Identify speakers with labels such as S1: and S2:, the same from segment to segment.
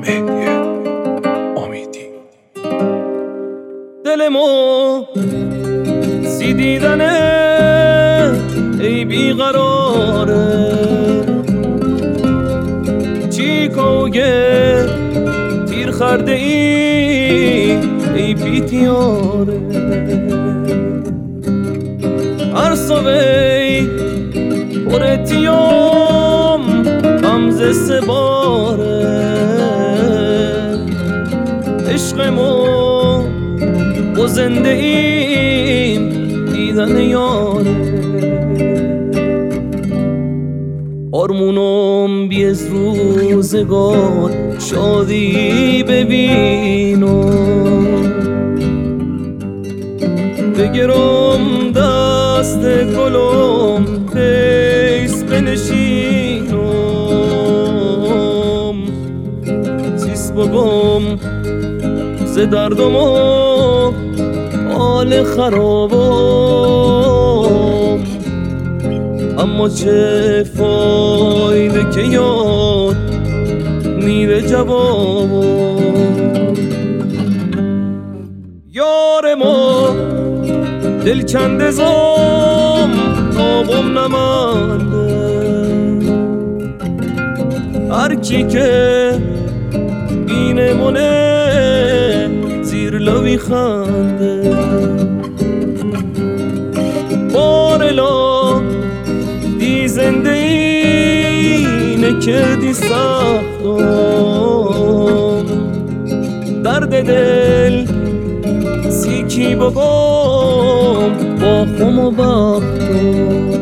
S1: مهدی امیدی.
S2: دلمو سی دیدنه ای بیقراره، چی کوگه تیر خرده ای بیتیاره، عرصوی پرتیام غمزه سباره، عشقمو و زنده ایم دیدن یاره، آرمونم بیز روزگار شادی ببینم، بگرم دست گلم پیس بنشینم، سیس بگم ز دردم و حال خرابم، اما چه فایده که یاد میره جوابم. یار ما دل کنده زام تابم نمانده، هر کی که بینه مونه زیر لبی خنده، بارلا دی زنده اینه که دی سختم، درد دل سیکی بگم با خم و بختم،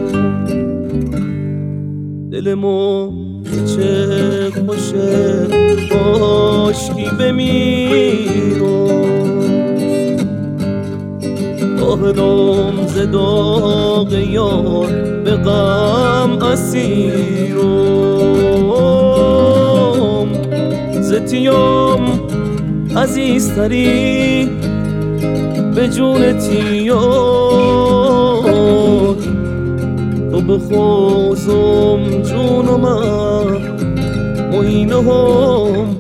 S2: دلمو چه خوشه کاشکی بمیرم، داغم ز داغ یار به غم اسیرم، ز تیام عزیزتری به جون تیار، تو بخوزم جونم موینه هم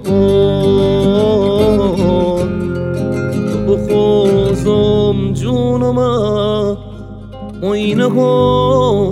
S2: پاد، تو بخوزم جونم موینه هم